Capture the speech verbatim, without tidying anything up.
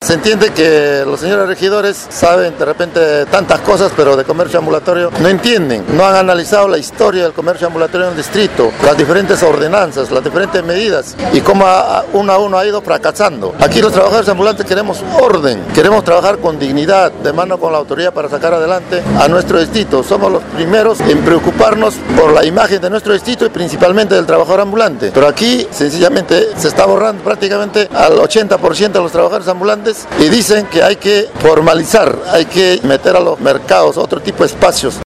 Se entiende que los señores regidores saben de repente tantas cosas, pero de comercio ambulatorio no entienden. No han analizado la historia del comercio ambulatorio en el distrito, las diferentes ordenanzas, las diferentes medidas y cómo a, uno a uno ha ido fracasando. Aquí los trabajadores ambulantes queremos orden, queremos trabajar con dignidad, de mano con la autoridad para sacar adelante a nuestro distrito. Somos los primeros en preocuparnos por la imagen de nuestro distrito y principalmente del trabajador ambulante. Pero aquí sencillamente se está borrando prácticamente al ochenta por ciento de los trabajadores ambulantes y dicen que hay que formalizar, hay que meter a los mercados otro tipo de espacios.